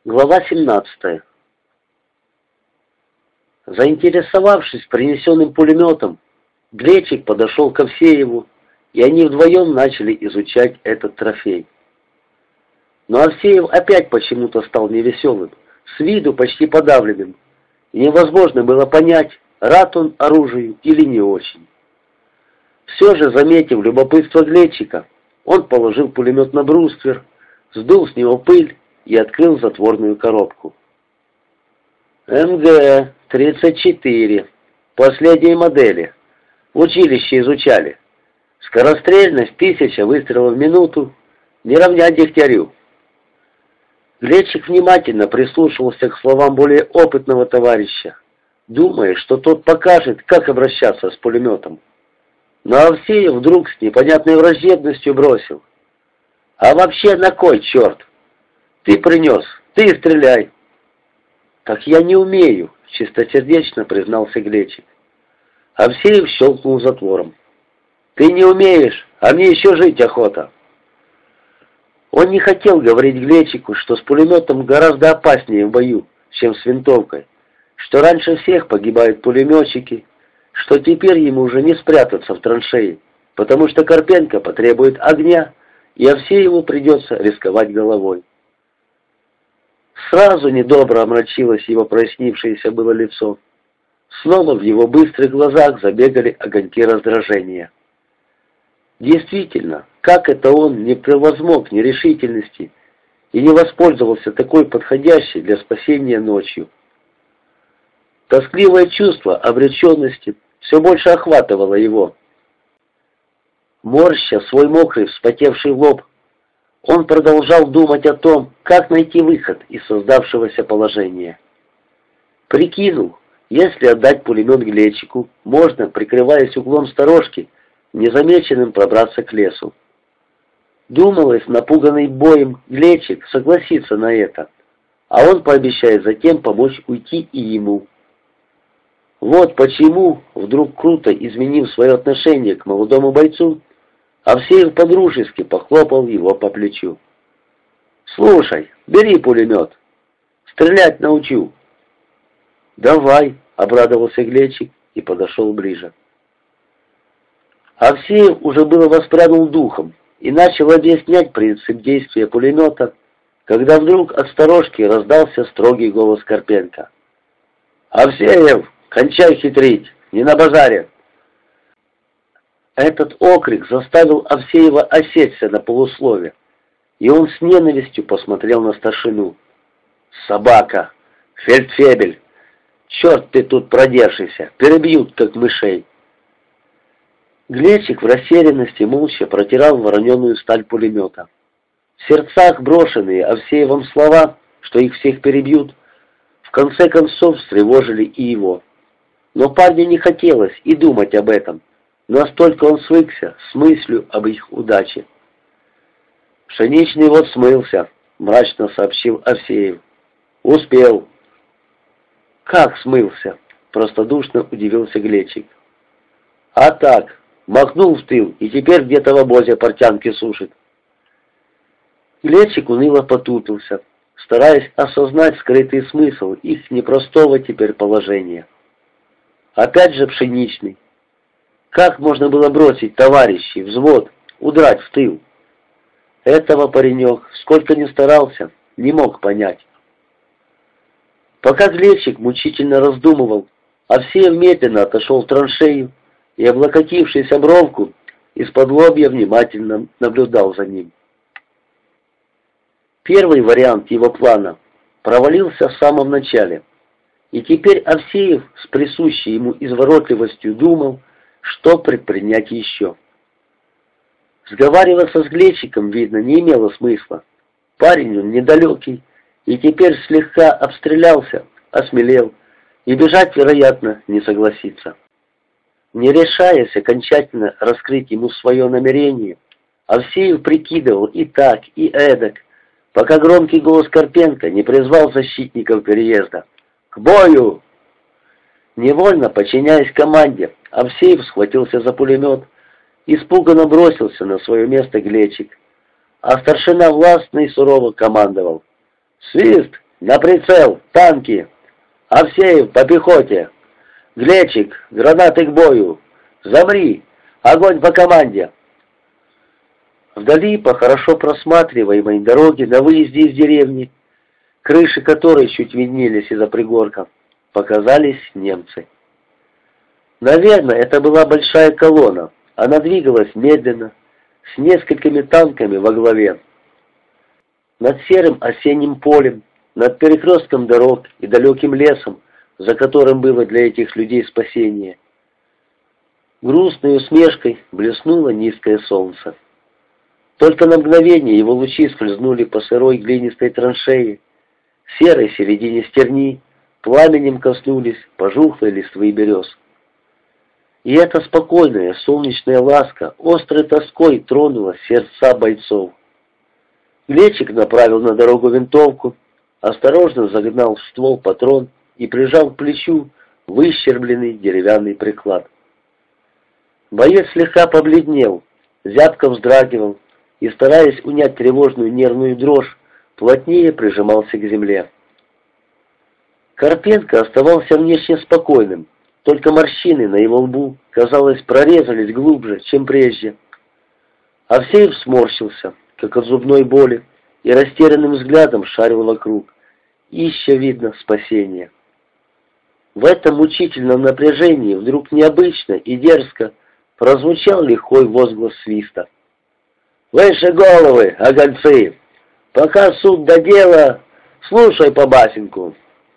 Глава 17. Заинтересовавшись принесенным пулеметом, Глечик подошел к Овсееву, и они вдвоем начали изучать этот трофей. Но Овсеев опять почему-то стал невеселым, с виду почти подавленным, и невозможно было понять, рад он оружию или не очень. Все же, заметив любопытство Глечика, он положил пулемет на бруствер, сдул с него пыль и открыл затворную коробку. МГ-34. Последней модели. В училище изучали. Скорострельность 1000 выстрелов в минуту. Не равнять Дегтярю. Глечик внимательно прислушивался к словам более опытного товарища, думая, что тот покажет, как обращаться с пулеметом. Но Овсеев вдруг с непонятной враждебностью бросил: «А вообще на кой черт? Ты принес, ты и стреляй». «Так я не умею», — чистосердечно признался Глечик. Овсеев щелкнул затвором. «Ты не умеешь, а мне еще жить охота». Он не хотел говорить Глечику, что с пулеметом гораздо опаснее в бою, чем с винтовкой, что раньше всех погибают пулеметчики, что теперь ему уже не спрятаться в траншеи, потому что Карпенко потребует огня, и Овсееву придется рисковать головой. Сразу недобро омрачилось его прояснившееся было лицо. Снова в его быстрых глазах забегали огоньки раздражения. Действительно, как это он не превозмог нерешительности и не воспользовался такой подходящей для спасения ночью? Тоскливое чувство обреченности все больше охватывало его. Морща свой мокрый, вспотевший лоб, он продолжал думать о том, как найти выход из создавшегося положения. Прикинул, если отдать пулемет Глечику, можно, прикрываясь углом сторожки, незамеченным пробраться к лесу. Думалось, напуганный боем Глечик согласится на это, а он пообещает затем помочь уйти и ему. Вот почему, вдруг круто изменив свое отношение к молодому бойцу, Овсеев подружески похлопал его по плечу. «Слушай, бери пулемет. Стрелять научу». «Давай», — обрадовался Глечик и подошел ближе. Овсеев уже было воспрянул духом и начал объяснять принцип действия пулемета, когда вдруг от сторожки раздался строгий голос Карпенко. «Овсеев, кончай хитрить, не на базаре!» Этот окрик заставил Овсеева осечься на полуслове, и он с ненавистью посмотрел на старшину. «Собака! Фельдфебель! Черт ты тут продержишься! Перебьют, как мышей!» Глечик в растерянности молча протирал вороненую сталь пулемета. В сердцах брошенные Овсеевым слова, что их всех перебьют, в конце концов встревожили и его. Но парню не хотелось и думать об этом. Настолько он свыкся с мыслью об их удаче. «Пшеничный вот смылся», — мрачно сообщил Овсеев. «Успел». «Как смылся?» — простодушно удивился Глечик. «А так, махнул в тыл и теперь где-то в обозе портянки сушит». Глечик уныло потупился, стараясь осознать скрытый смысл их непростого теперь положения. Опять же Пшеничный. Как можно было бросить товарищей, взвод, удрать в тыл? Этого паренек, сколько ни старался, не мог понять. Пока Глечик мучительно раздумывал, Овсеев медленно отошел в траншею и, облокотившись об бровку, из-под лобья внимательно наблюдал за ним. Первый вариант его плана провалился в самом начале, и теперь Овсеев с присущей ему изворотливостью думал, что предпринять еще. Сговариваться с Глечиком, видно, не имело смысла. Парень он недалекий, и теперь слегка обстрелялся, осмелел, и бежать, вероятно, не согласится. Не решаясь окончательно раскрыть ему свое намерение, Овсеев прикидывал и так, и эдак, пока громкий голос Карпенко не призвал защитников переезда. «К бою!» Невольно подчиняясь команде, Овсеев схватился за пулемет, испуганно бросился на свое место Глечик, а старшина властно и сурово командовал: «Свист! На прицел! Танки! Овсеев по пехоте! Глечик! Гранаты к бою! Замри! Огонь по команде!» Вдали по хорошо просматриваемой дороге на выезде из деревни, крыши которой чуть виднелись из-за пригорка, показались немцы. Наверное, это была большая колонна. Она двигалась медленно, с несколькими танками во главе. Над серым осенним полем, над перекрестком дорог и далеким лесом, за которым было для этих людей спасение, грустной усмешкой блеснуло низкое солнце. Только на мгновение его лучи скользнули по сырой глинистой траншеи, серой середине стерни, пламенем коснулись пожухлой листвы берез. И эта спокойная солнечная ласка острой тоской тронула сердца бойцов. Глечик направил на дорогу винтовку, осторожно загнал в ствол патрон и прижал к плечу выщербленный деревянный приклад. Боец слегка побледнел, зябко вздрагивал и, стараясь унять тревожную нервную дрожь, плотнее прижимался к земле. Карпенко оставался внешне спокойным, только морщины на его лбу, казалось, прорезались глубже, чем прежде. Овсеев сморщился, как от зубной боли, и растерянным взглядом шарил вокруг, ища, видно, спасения. В этом мучительном напряжении вдруг необычно и дерзко прозвучал лихой возглас Свиста. «Выше головы, огольцы! Пока суд до дела, слушай по басенку!»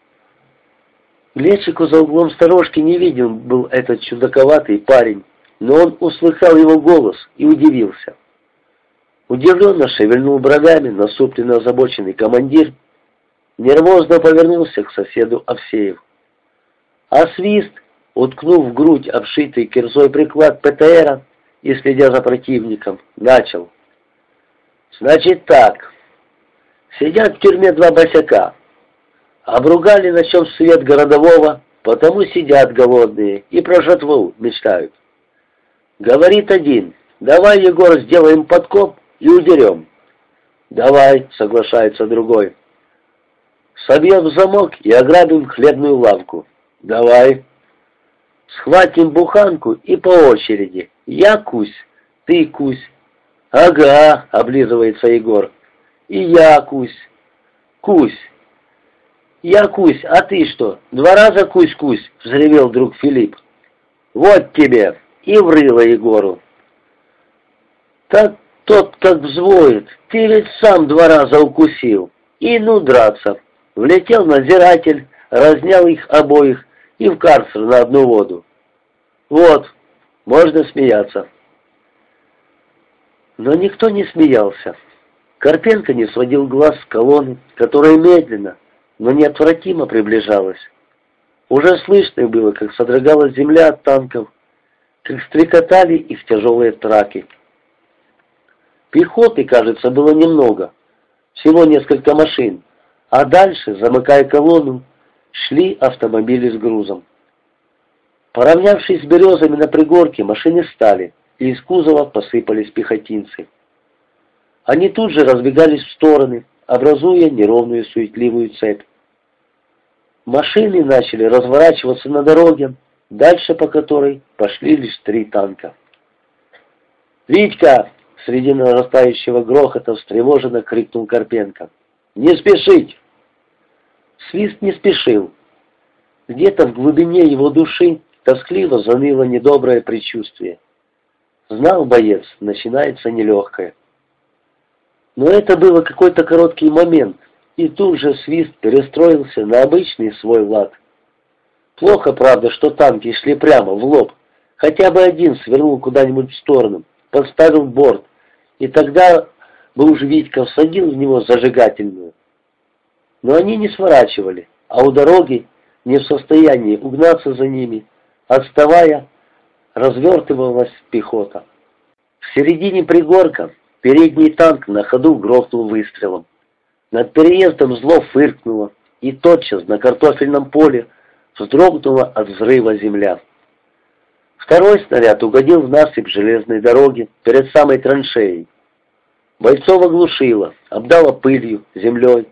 Глечику за углом сторожки не виден был этот чудаковатый парень, но он услыхал его голос и удивился. Удивленно шевельнул бровями насупленно озабоченный командир, нервозно повернулся к соседу Овсеев. А Свист, уткнув в грудь обшитый кирзой приклад ПТРа и следя за противником, начал. «Значит так, сидят в тюрьме два босяка. Обругали, на чем свет городового, потому сидят голодные и про жатву мечтают. Говорит один, давай, Егор, сделаем подкоп и удерем. Давай, соглашается другой. Собьем замок и ограбим хлебную лавку. Давай. Схватим буханку и по очереди. Я кусь, ты кусь. Ага, облизывается Егор. И я кусь. Кусь. «Я кусь, а ты что, 2 раза кусь-кусь?» — взревел вдруг Филипп. «Вот тебе!» — и врыло Егору. «Так тот как взвоет, ты ведь сам 2 раза укусил. И ну драться!» Влетел надзиратель, разнял их обоих и в карцер на одну воду. «Вот, можно смеяться». Но никто не смеялся. Карпенко не сводил глаз с колонны, которая медленно, но неотвратимо приближалась. Уже слышно было, как содрогалась земля от танков, как стрекотали их тяжелые траки. Пехоты, кажется, было немного, всего несколько машин, а дальше, замыкая колонну, шли автомобили с грузом. Поравнявшись с березами на пригорке, машины стали, и из кузова посыпались пехотинцы. Они тут же разбегались в стороны, образуя неровную суетливую цепь. Машины начали разворачиваться на дороге, дальше по которой пошли лишь 3 танка. «Витька!» — среди нарастающего грохота встревоженно крикнул Карпенко. «Не спешить!» Свист не спешил. Где-то в глубине его души тоскливо заныло недоброе предчувствие. Знал боец, начинается нелегкое. Но это было какой-то короткий момент, и тут же Свист перестроился на обычный свой лад. Плохо, правда, что танки шли прямо, в лоб. Хотя бы один свернул куда-нибудь в сторону, подставил борт, и тогда бы уж Витька всадил в него зажигательную. Но они не сворачивали, а у дороги, не в состоянии угнаться за ними, отставая, развертывалась пехота. В середине пригорка передний танк на ходу грохнул выстрелом. Над переездом зло фыркнуло, и тотчас на картофельном поле вздрогнула от взрыва земля. Второй снаряд угодил в насыпь железной дороги перед самой траншеей. Бойцов оглушило, обдало пылью, землей,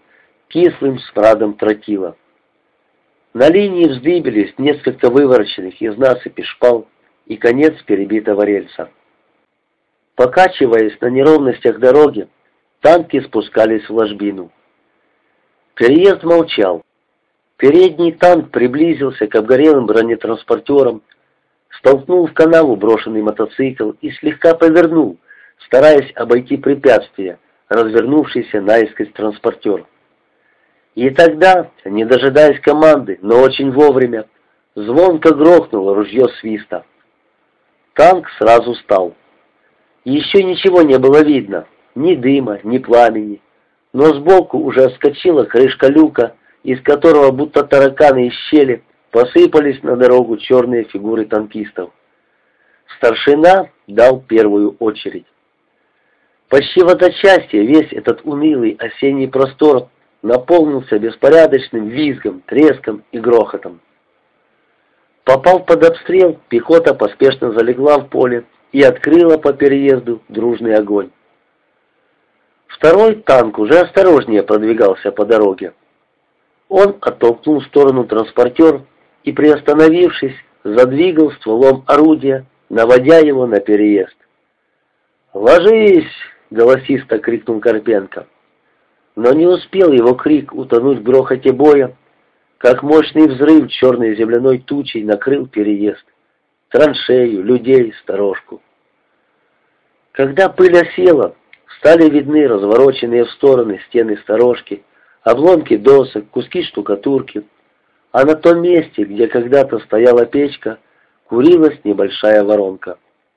кислым смрадом тротила. На линии вздыбились несколько вывороченных из насыпи шпал и конец перебитого рельса. Покачиваясь на неровностях дороги, танки спускались в ложбину. Переезд молчал. Передний танк приблизился к обгорелым бронетранспортерам, столкнул в канаву брошенный мотоцикл и слегка повернул, стараясь обойти препятствие, развернувшийся наискось транспортер. И тогда, не дожидаясь команды, но очень вовремя, звонко грохнуло ружье свиста. Танк сразу стал. Еще ничего не было видно, ни дыма, ни пламени, но сбоку уже отскочила крышка люка, из которого, будто тараканы из щели, посыпались на дорогу черные фигуры танкистов. Старшина дал первую очередь. Почти в одночасье весь этот унылый осенний простор наполнился беспорядочным визгом, треском и грохотом. Попав под обстрел, пехота поспешно залегла в поле и открыла по переезду дружный огонь. Второй танк уже осторожнее продвигался по дороге. Он оттолкнул в сторону транспортер и, приостановившись, задвигал стволом орудия, наводя его на переезд. «Ложись!» — голосисто крикнул Карпенко. Но не успел его крик утонуть в грохоте боя, как мощный взрыв черной земляной тучей накрыл переезд, траншею, людей, сторожку. Когда пыль осела, стали видны развороченные в стороны стены сторожки, обломки досок, куски штукатурки, а на том месте, где когда-то стояла печка, курилась небольшая воронка.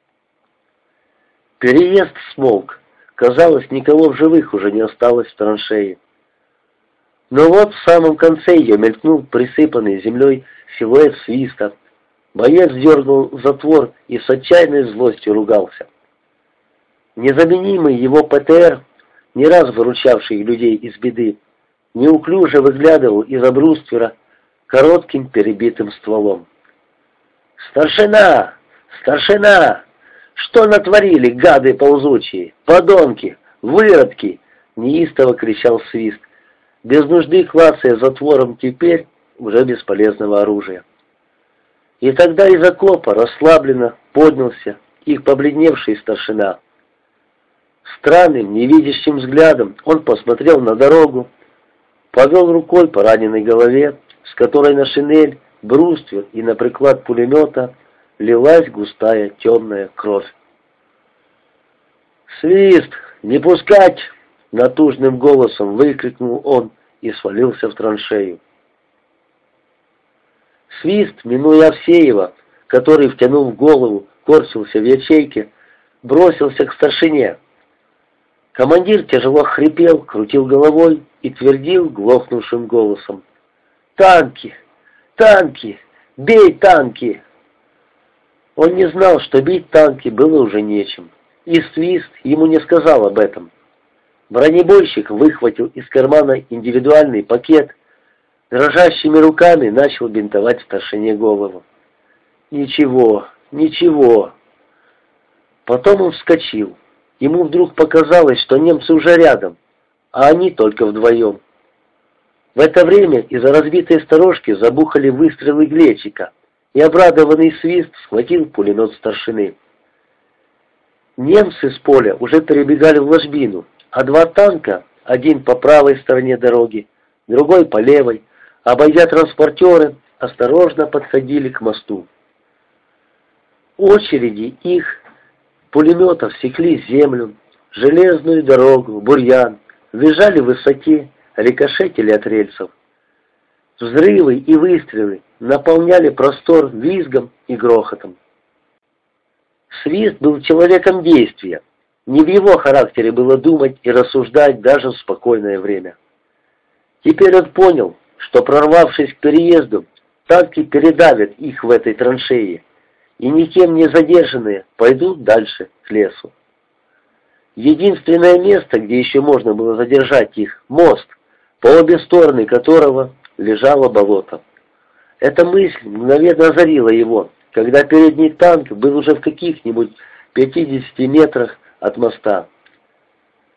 Переезд смолк. Казалось, никого в живых уже не осталось в траншее. Но вот в самом конце ее мелькнул присыпанный землей силуэт свиста. Боец дернул затвор и с отчаянной злостью ругался. Незаменимый его ПТР, не раз выручавший людей из беды, неуклюже выглядывал из-за бруствера коротким перебитым стволом. «Старшина! Старшина! Что натворили, гады ползучие, подонки, выродки!» — неистово кричал свист, без нужды клацая затвором теперь уже бесполезного оружия. И тогда из окопа расслабленно поднялся их побледневший старшина. Странным, невидящим взглядом он посмотрел на дорогу, повел рукой по раненой голове, с которой на шинель, бруствер и на приклад пулемета лилась густая темная кровь. «Свист! Не пускать!» — натужным голосом выкрикнул он и свалился в траншею. Свист, минуя Овсеева, который, втянув голову, корчился в ячейке, бросился к старшине. Командир тяжело хрипел, крутил головой и твердил глохнувшим голосом: «Танки! Танки! Бей танки!» Он не знал, что бить танки было уже нечем, и свист ему не сказал об этом. Бронебойщик выхватил из кармана индивидуальный пакет, дрожащими руками начал бинтовать старшине голову. «Ничего, ничего!» Потом он вскочил. Ему вдруг показалось, что немцы уже рядом, а они только вдвоем. В это время из-за разбитой сторожки забухали выстрелы Глечика, и обрадованный свист схватил пулемет старшины. Немцы с поля уже перебегали в ложбину, а два танка, один по правой стороне дороги, другой по левой, обойдя транспортеры, осторожно подходили к мосту. Очереди их пулеметов секли землю, железную дорогу, бурьян, визжали в высоте, рикошетили от рельсов. Взрывы и выстрелы наполняли простор визгом и грохотом. Свист был человеком действия. Не в его характере было думать и рассуждать даже в спокойное время. Теперь он понял, что, прорвавшись к переезду, танки передавят их в этой траншее, и никем не задержанные пойдут дальше к лесу. Единственное место, где еще можно было задержать их — мост, по обе стороны которого лежало болото. Эта мысль мгновенно озарила его, когда передний танк был уже в каких-нибудь 50 метрах от моста.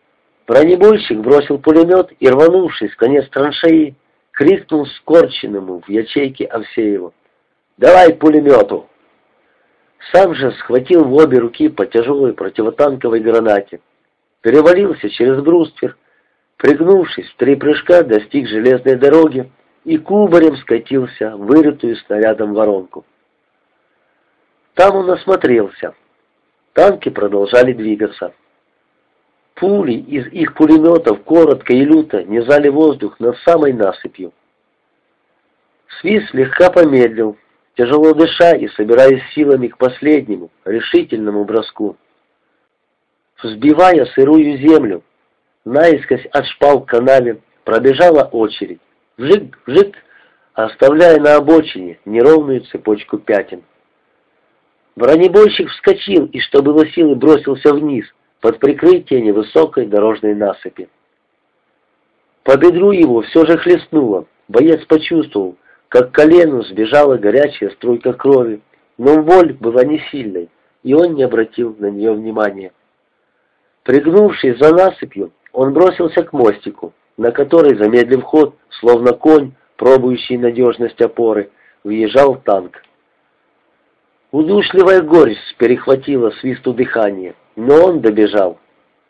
Бронебойщик бросил пулемет и, рванувшись в конец траншеи, крикнул скорченному в ячейке Авсееву: «Давай к пулемету!» Сам же схватил в обе руки по тяжелой противотанковой гранате, перевалился через бруствер, пригнувшись в 3 прыжка, достиг железной дороги и кубарем скатился в вырытую снарядом воронку. Там он осмотрелся. Танки продолжали двигаться. Пули из их пулеметов коротко и люто низали воздух над самой насыпью. Свист слегка помедлил, тяжело дыша и собираясь силами к последнему, решительному броску. Взбивая сырую землю, наискось от шпал к канаве пробежала очередь. Вжик, вжик, оставляя на обочине неровную цепочку пятен. Бронебойщик вскочил и, что было силы, бросился вниз, под прикрытие невысокой дорожной насыпи. По бедру его все же хлестнуло. Боец почувствовал, как к колену сбежала горячая струйка крови, но боль была не сильной, и он не обратил на нее внимания. Пригнувшись за насыпью, он бросился к мостику, на который, замедлив ход, словно конь, пробующий надежность опоры, въезжал танк. Удушливая горечь перехватила Свисту дыхание, но он добежал.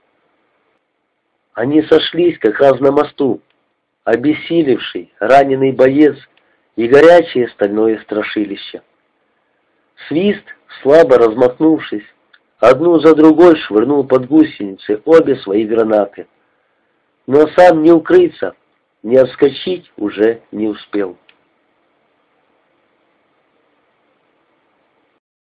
Они сошлись как раз на мосту, обессилевший, раненый боец и горячее стальное страшилище. Свист, слабо размахнувшись, одну за другой швырнул под гусеницы обе свои гранаты, но сам не укрыться, не отскочить уже не успел.